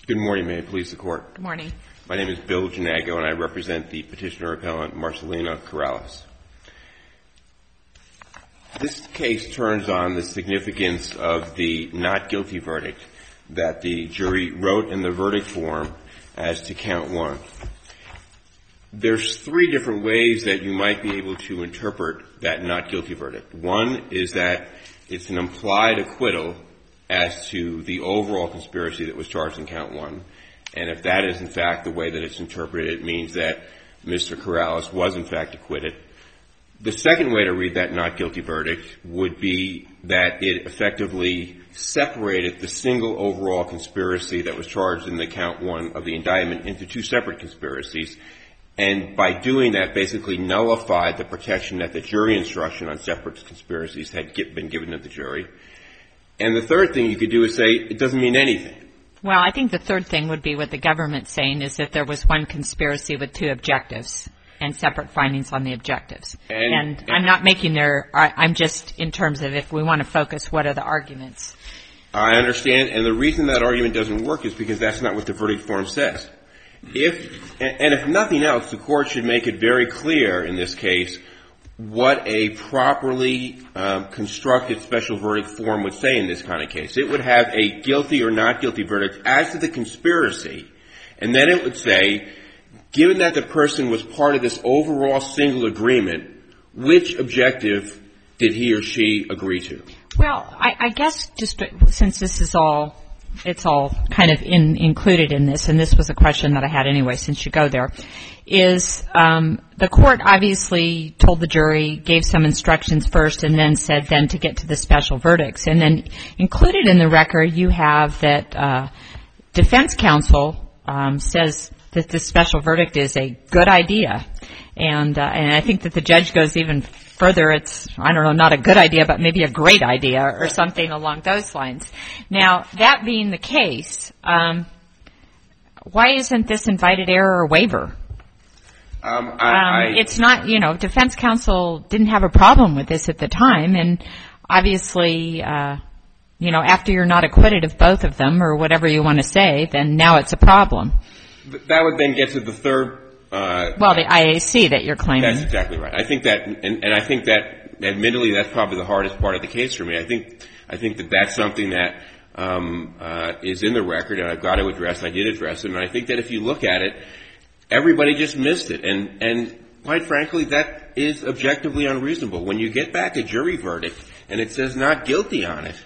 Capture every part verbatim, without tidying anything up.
Good morning. May it please the Court. Good morning. My name is Bill Janago, and I represent the petitioner-appellant Marcelino Corrales. This case turns on the significance of the not guilty verdict that the jury wrote in the verdict form as to count one. There's three different ways that you might be able to interpret that not guilty verdict. One is that it's an implied acquittal as to the overall conspiracy that was charged in count one. And if that is, in fact, the way that it's interpreted, it means that Mister Corrales was, in fact, acquitted. The second way to read that not guilty verdict would be that it effectively separated the single overall conspiracy that was charged in the count one of the indictment into two separate conspiracies, and by doing that basically nullified the protection that the jury instruction on separate conspiracies had been given to the jury. And the third thing you could do is say it doesn't mean anything. Well, I think the third thing would be what the government's saying is that there was one conspiracy with two objectives and separate findings on the objectives. And, and, and I'm not making their, I'm just in terms of if we want to focus, what are the arguments? I understand. And the reason that argument doesn't work is because that's not what the verdict form says. If, and if nothing else, the Court should make it very clear in this case what a properly um, constructed special verdict form would say in this kind of case. It would have a guilty or not guilty verdict as to the conspiracy, and then it would say, given that the person was part of this overall single agreement, which objective did he or she agree to? Well, I, I guess just since this is all, it's all kind of in, included in this, and this was a question that I had anyway since you go there, is um, the Court obviously told the jury, gave some instructions first, and then said then to get to the special verdicts. And then included in the record you have that uh, defense counsel um, says that the special verdict is a good idea. And, uh, and I think that the judge goes even further. It's, I don't know, not a good idea, but maybe a great idea or something along those lines. Now, that being the case, um, why isn't this invited error or waiver? Um, I, I, um, it's not, you know, defense counsel didn't have a problem with this at the time, and obviously, uh, you know, after you're not acquitted of both of them or whatever you want to say, then now it's a problem. That would then get to the third. Uh, well, the I A C that you're claiming. That's exactly right. I think that, and, and I think that, admittedly, that's probably the hardest part of the case for me. I think, I think that that's something that um, uh, is in the record, and I've got to address. I did address it, and I think that if you look at it, everybody just missed it, and and quite frankly, that is objectively unreasonable. When you get back a jury verdict and it says not guilty on it,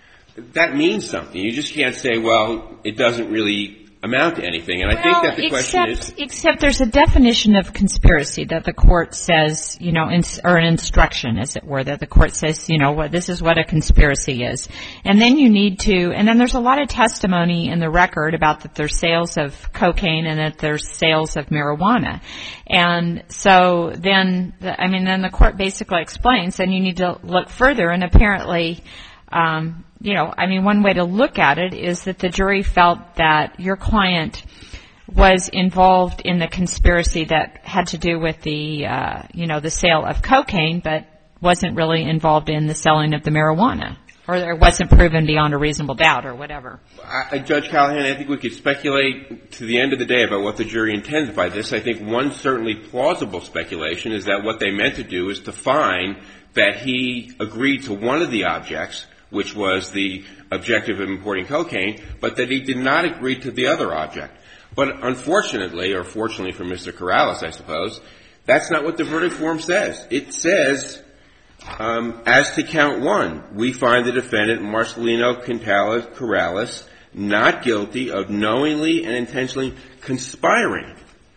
that means something. You just can't say, well, it doesn't really amount to anything. And I well, think that the except, question is... Except there's a definition of conspiracy that the Court says, you know, in, or an instruction, as it were, that the Court says, you know, what this is what a conspiracy is. And then you need to, and then there's a lot of testimony in the record about that there's sales of cocaine and that there's sales of marijuana. And so then, the, I mean, then the Court basically explains, and you need to look further, and apparently... Um, you know, I mean, one way to look at it is that the jury felt that your client was involved in the conspiracy that had to do with the, uh, you know, the sale of cocaine, but wasn't really involved in the selling of the marijuana, or it wasn't proven beyond a reasonable doubt, or whatever. I, Judge Callahan, I think we could speculate to the end of the day about what the jury intended by this. I think one certainly plausible speculation is that what they meant to do is to find that he agreed to one of the objects, which was the objective of importing cocaine, but that he did not agree to the other object. But unfortunately, or fortunately for Mister Corrales, I suppose, that's not what the verdict form says. It says, um, as to count one, we find the defendant, Marcelino Corrales, not guilty of knowingly and intentionally conspiring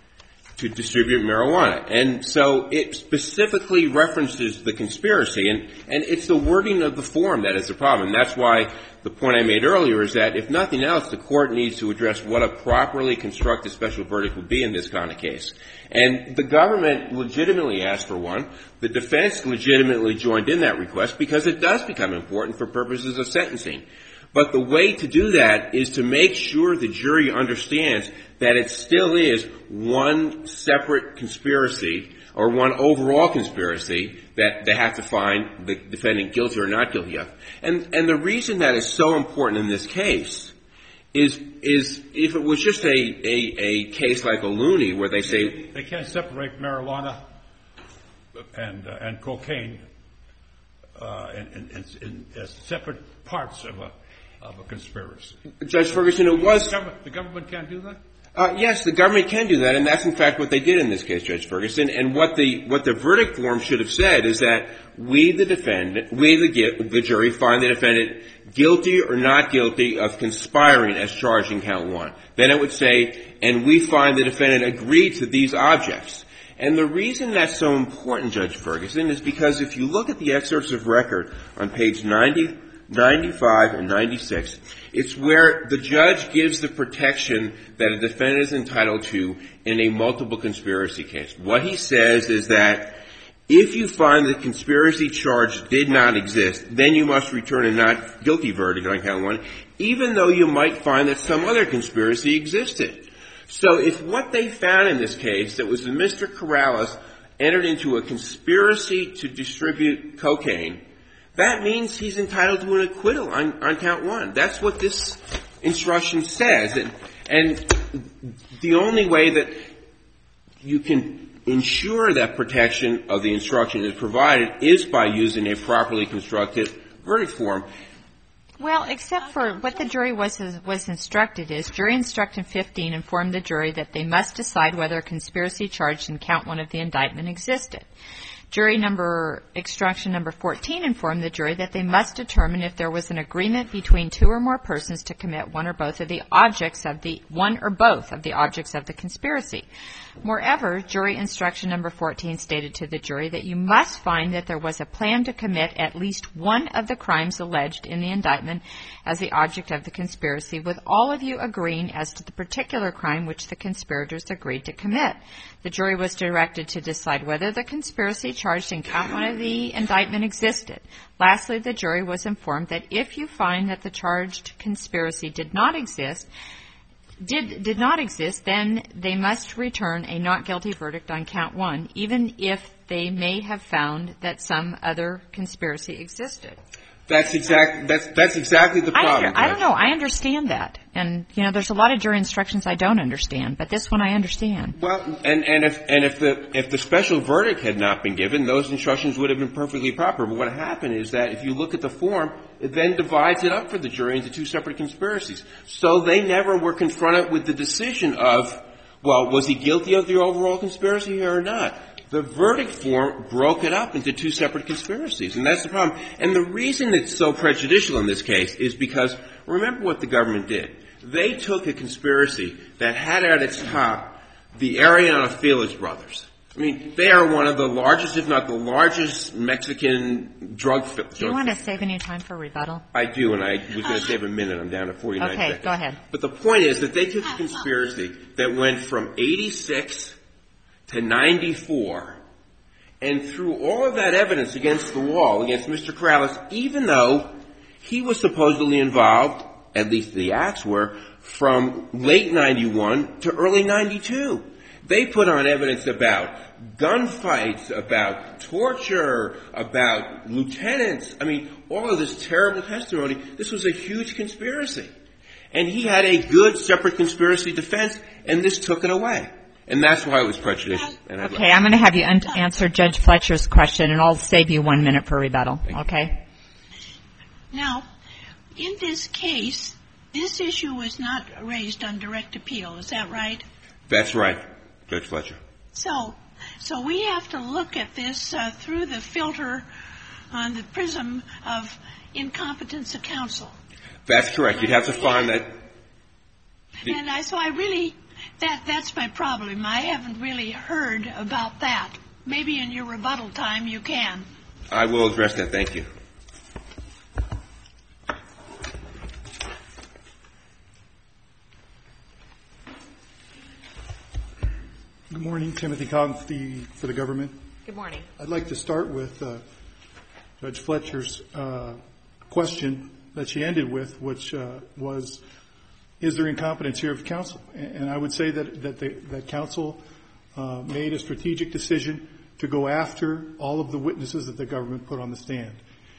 to distribute marijuana. And so it specifically references the conspiracy, and, and it's the wording of the form that is the problem. And that's why the point I made earlier is that if nothing else, the Court needs to address what a properly constructed special verdict would be in this kind of case. And the government legitimately asked for one. The defense legitimately joined in that request because it does become important for purposes of sentencing. But the way to do that is to make sure the jury understands that it still is one separate conspiracy or one overall conspiracy that they have to find the defendant guilty or not guilty of. And, and the reason that is so important in this case is is if it was just a, a, a case like O'Looney where they say they can't separate marijuana and uh, and cocaine uh, in, in, in, in as separate parts of a of a conspiracy. Judge Ferguson, it was the government, the government can't do that. Uh, yes, the government can do that, and that's in fact what they did in this case, Judge Ferguson. And what the what the verdict form should have said is that we, the defendant, we, the, the jury, find the defendant guilty or not guilty of conspiring as charged in count one. Then it would say, and we find the defendant agreed to these objects. And the reason that's so important, Judge Ferguson, is because if you look at the excerpts of record on page ninety, ninety-five, and ninety-six, it's where the judge gives the protection that a defendant is entitled to in a multiple conspiracy case. What he says is that if you find the conspiracy charge did not exist, then you must return a not guilty verdict on count one, even though you might find that some other conspiracy existed. So if what they found in this case, that was that Mister Corrales entered into a conspiracy to distribute cocaine, that means he's entitled to an acquittal on, on count one. That's what this instruction says. And, and the only way that you can ensure that protection of the instruction is provided is by using a properly constructed verdict form. Well, except for what the jury was was instructed is, jury instruction fifteen informed the jury that they must decide whether a conspiracy charged in count one of the indictment existed. Jury number, instruction number fourteen informed the jury that they must determine if there was an agreement between two or more persons to commit one or both of the objects of the, one or both of the objects of the conspiracy. Moreover, jury instruction number fourteen stated to the jury that you must find that there was a plan to commit at least one of the crimes alleged in the indictment as the object of the conspiracy, with all of you agreeing as to the particular crime which the conspirators agreed to commit. The jury was directed to decide whether the conspiracy charged in count one of the indictment existed. Lastly, the jury was informed that if you find that the charged conspiracy did not exist, did did not exist, then they must return a not guilty verdict on count one, even if they may have found that some other conspiracy existed. That's exact. That's that's exactly the problem. I, under, I don't know. I understand that, and you know, there's a lot of jury instructions I don't understand, but this one I understand. Well, and and if and if the if the special verdict had not been given, those instructions would have been perfectly proper. But what happened is that if you look at the form, it then divides it up for the jury into two separate conspiracies. So they never were confronted with the decision of, well, was he guilty of the overall conspiracy here or not? The verdict form broke it up into two separate conspiracies, and that's the problem. And the reason it's so prejudicial in this case is because, remember what the government did. They took a conspiracy that had at its top the Arellano Felix brothers. I mean, they are one of the largest, if not the largest, Mexican drug... Do you want to save any time for rebuttal? I do, and I was going to save a minute. I'm down to forty-nine okay, seconds. Okay, go ahead. But the point is that they took a conspiracy that went from eighty-six to ninety-four, and threw all of that evidence against the wall, against Mister Corrales, even though he was supposedly involved, at least the acts were, from late ninety-one to early ninety-two. They put on evidence about gunfights, about torture, about lieutenants. I mean, all of this terrible testimony. This was a huge conspiracy. And he had a good separate conspiracy defense, and this took it away. And that's why it was prejudicial. And okay, I'm going to have you un- answer Judge Fletcher's question, and I'll save you one minute for rebuttal. Okay? Now, in this case, this issue was not raised on direct appeal. Is that right? That's right, Judge Fletcher. So, so we have to look at this uh, through the filter on the prism of incompetence of counsel. That's correct. You'd have to find that. The- and I, so I really... That that's my problem. I haven't really heard about that. Maybe in your rebuttal time you can. I will address that. Thank you. Good morning. Timothy Cogg for the, for the government. Good morning. I'd like to start with uh, Judge Fletcher's uh, question that she ended with, which uh, was, is there incompetence here of counsel? And I would say that that, the, that counsel uh, made a strategic decision to go after all of the witnesses that the government put on the stand.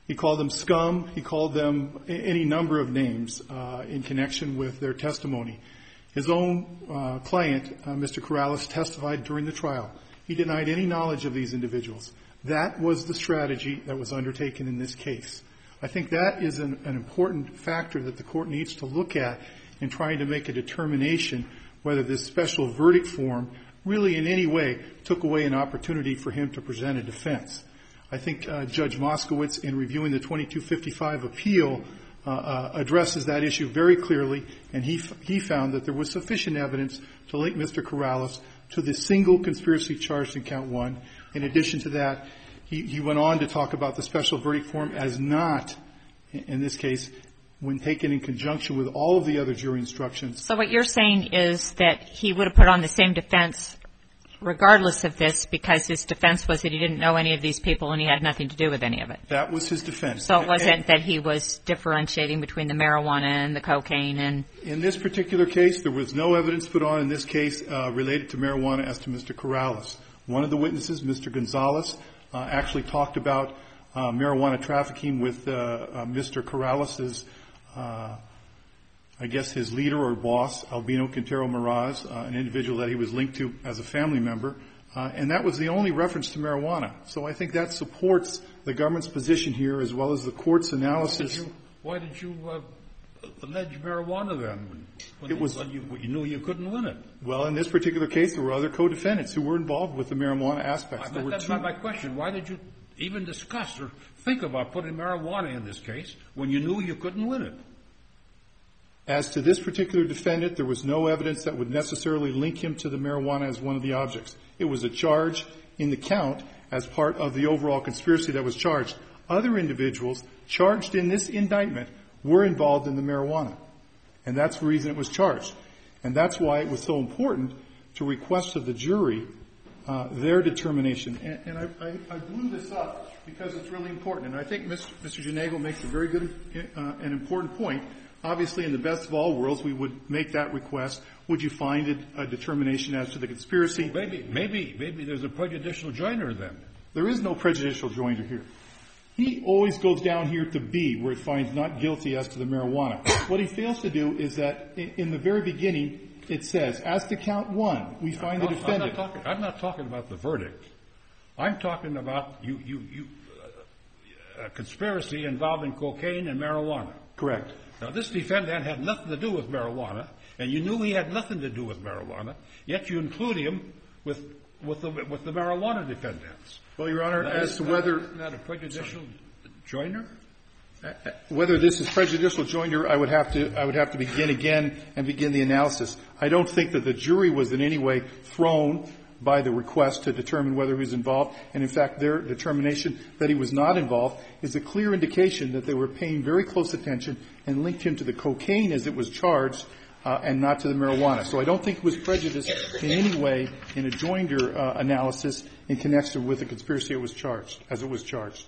He called them scum. He called them any number of names uh, in connection with their testimony. His own uh, client, uh, Mister Corrales, testified during the trial. He denied any knowledge of these individuals. That was the strategy that was undertaken in this case. I think that is an, an important factor that the court needs to look at in trying to make a determination whether this special verdict form really in any way took away an opportunity for him to present a defense. I think uh, Judge Moskowitz, in reviewing the twenty-two fifty-five appeal, uh, uh, addresses that issue very clearly, and he f- he found that there was sufficient evidence to link Mister Corrales to the single conspiracy charged in count one. In addition to that, he, he went on to talk about the special verdict form as not, in this case, when taken in conjunction with all of the other jury instructions. So what you're saying is that he would have put on the same defense regardless of this, because his defense was that he didn't know any of these people and he had nothing to do with any of it. That was his defense. So it wasn't that he was differentiating between the marijuana and the cocaine and... In this particular case, there was no evidence put on in this case uh, related to marijuana as to Mister Corrales. One of the witnesses, Mister Gonzalez, uh, actually talked about uh, marijuana trafficking with uh, uh, Mister Corrales's, uh, I guess his leader or boss, Albino Quintero Meraz, uh, an individual that he was linked to as a family member. Uh, and that was the only reference to marijuana. So I think that supports the government's position here as well as the court's analysis. Why did you, why did you uh, allege marijuana then when, it was, when you, you knew you couldn't win it? Well, in this particular case, there were other co-defendants who were involved with the marijuana aspects. I, that's not my question. Why did you even discuss or think about putting marijuana in this case when you knew you couldn't win it? As to this particular defendant, there was no evidence that would necessarily link him to the marijuana as one of the objects. It was a charge in the count as part of the overall conspiracy that was charged. Other individuals charged in this indictment were involved in the marijuana, and that's the reason it was charged. And that's why it was so important to request of the jury uh, their determination. And, and I, I, I blew this up because it's really important. And I think Mister Mister Janago makes a very good uh, and important point. Obviously, in the best of all worlds, we would make that request. Would you find it a determination as to the conspiracy? Well, maybe, maybe, maybe there's a prejudicial joiner then. There is no prejudicial joiner here. He always goes down here to B, where it finds not guilty as to the marijuana. What he fails to do is that in the very beginning, it says, as to count one, we find no, the defendant. I'm not, talking, I'm not talking about the verdict. I'm talking about you, you, you, uh, a conspiracy involving cocaine and marijuana. Correct. Now, this defendant had nothing to do with marijuana, and you knew he had nothing to do with marijuana, yet you include him with with the with the marijuana defendants. Well, Your Honor, now, as to that, whether isn't that a prejudicial joiner? Uh, whether this is prejudicial joiner, I would have to I would have to begin again and begin the analysis. I don't think that the jury was in any way thrown by the request to determine whether he was involved, and in fact their determination that he was not involved is a clear indication that they were paying very close attention and linked him to the cocaine as it was charged uh, and not to the marijuana. So I don't think it was prejudice in any way in a joinder uh, analysis in connection with the conspiracy it was charged, as it was charged.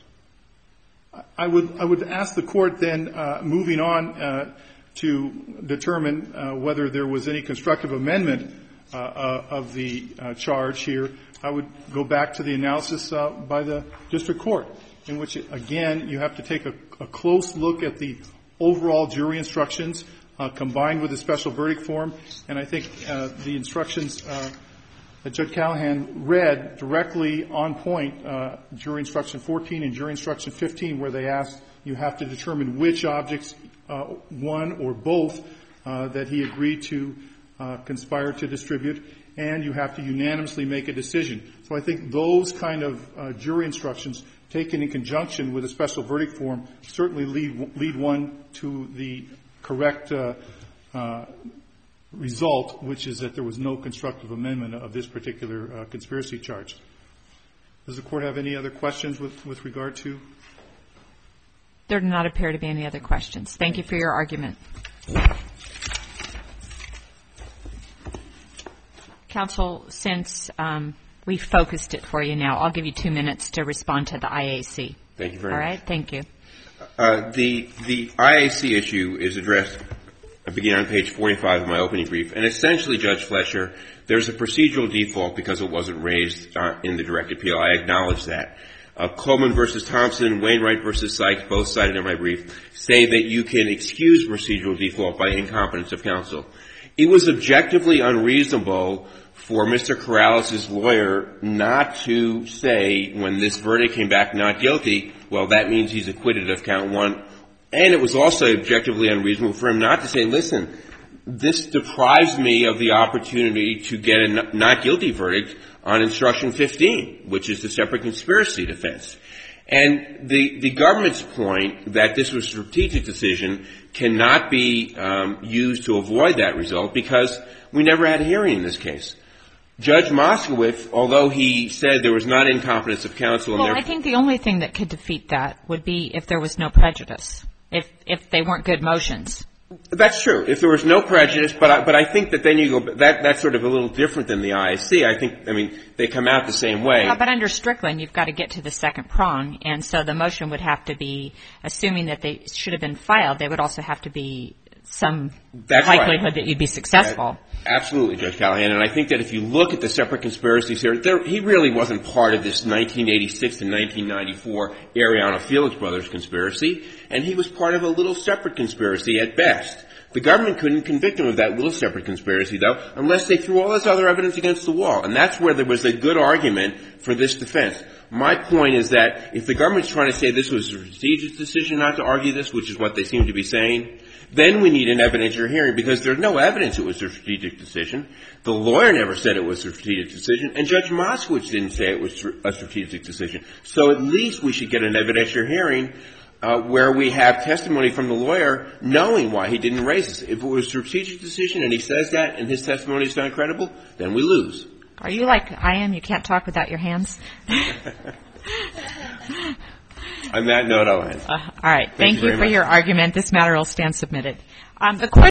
I would I would ask the court then, uh, moving on uh, to determine uh, whether there was any constructive amendment Uh, uh, of the uh, charge here. I would go back to the analysis uh, by the district court, in which, again, you have to take a, a close look at the overall jury instructions uh, combined with the special verdict form. And I think uh, the instructions uh, that Judge Callahan read directly on point, uh, jury instruction fourteen and jury instruction fifteen, where they asked you have to determine which objects, uh, one or both, uh, that he agreed to Uh, conspire to distribute, and you have to unanimously make a decision. So I think those kind of uh, jury instructions, taken in conjunction with a special verdict form, certainly lead, lead one to the correct uh, uh, result, which is that there was no constructive amendment of this particular uh, conspiracy charge. Does the court have any other questions with, with regard to? There do not appear to be any other questions. Thank you for your argument. Counsel, since um, we focused it for you now, I'll give you two minutes to respond to the I A C. Thank you very All much. All right, thank you. Uh, the the I A C issue is addressed, I begin on page forty-five of my opening brief, and essentially, Judge Fletcher, there's a procedural default because it wasn't raised uh, in the direct appeal. I acknowledge that. uh, Coleman versus Thompson, Wainwright versus Sykes, both cited in my brief, say that you can excuse procedural default by incompetence of counsel. It was objectively unreasonable for Mister Corrales' lawyer not to say, when this verdict came back not guilty, well, that means he's acquitted of count one. And it was also objectively unreasonable for him not to say, listen, this deprives me of the opportunity to get a not guilty verdict on instruction fifteen, which is the separate conspiracy defense. And the, the government's point that this was a strategic decision cannot be um, used to avoid that result because we never had a hearing in this case. Judge Moskowitz, although he said there was not incompetence of counsel... Well, I think the only thing that could defeat that would be if there was no prejudice, if if they weren't good motions. That's true. If there was no prejudice, but I, but I think that then you go, that, that's sort of a little different than the I I C. I think, I mean, they come out the same way. Yeah, but under Strickland, you've got to get to the second prong, and so the motion would have to be, assuming that they should have been filed, they would also have to be some That's likelihood right. that you'd be successful. Absolutely, Judge Callahan. And I think that if you look at the separate conspiracies here, there, he really wasn't part of this nineteen eighty-six to nineteen ninety-four Ariana Felix Brothers conspiracy, and he was part of a little separate conspiracy at best. The government couldn't convict him of that little separate conspiracy, though, unless they threw all this other evidence against the wall. And that's where there was a good argument for this defense. My point is that if the government's trying to say this was a strategic decision not to argue this, which is what they seem to be saying, then we need an evidentiary hearing because there's no evidence it was a strategic decision. The lawyer never said it was a strategic decision, and Judge Moskowitz didn't say it was a strategic decision. So at least we should get an evidentiary hearing uh, where we have testimony from the lawyer knowing why he didn't raise this. If it was a strategic decision and he says that and his testimony is not credible, then we lose. Are you like I am? You can't talk without your hands? On that note, I'll end. Uh, all right. Thank, Thank you you, very for much. your argument. This matter will stand submitted. Um, the court